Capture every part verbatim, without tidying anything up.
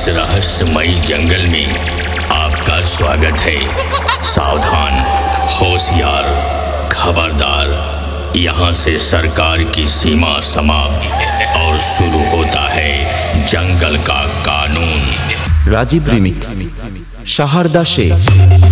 रहस्यमयी जंगल में आपका स्वागत है। सावधान, होशियार, खबरदार, यहाँ से सरकार की सीमा समाप्त और शुरू होता है जंगल का कानून। राजीव रिमिक्स, शाहरदा शेख।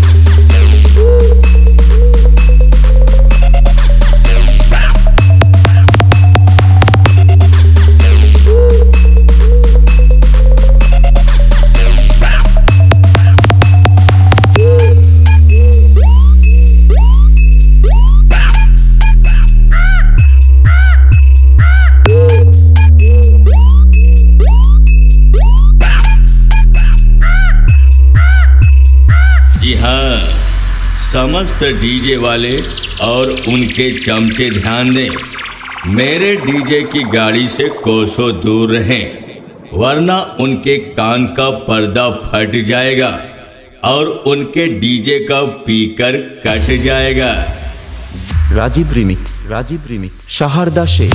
जी हाँ, समस्त डीजे वाले और उनके चमचे ध्यान दें। मेरे डीजे की गाड़ी से कोसों दूर रहें, वरना उनके कान का पर्दा फट जाएगा और उनके डीजे का स्पीकर कट जाएगा। Rajeev remix, Rajeev remix, Shahrada Sheikh.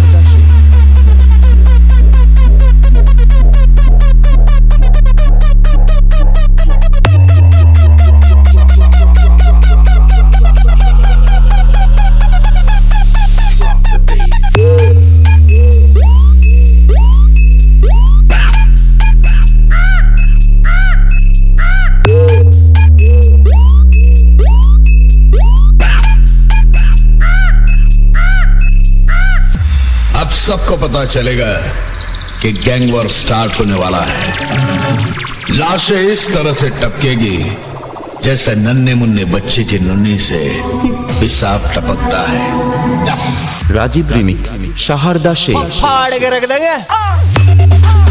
अब सबको पता चलेगा कि गैंग वॉर स्टार्ट होने वाला है। लाशें इस तरह से टपकेगी जैसे नन्हे मुन्ने बच्चे की नुन्नी से पेशाब टपकता है। राजीव रिमिक्स, शाहरदा शेख। फाड़ के रख देंगे।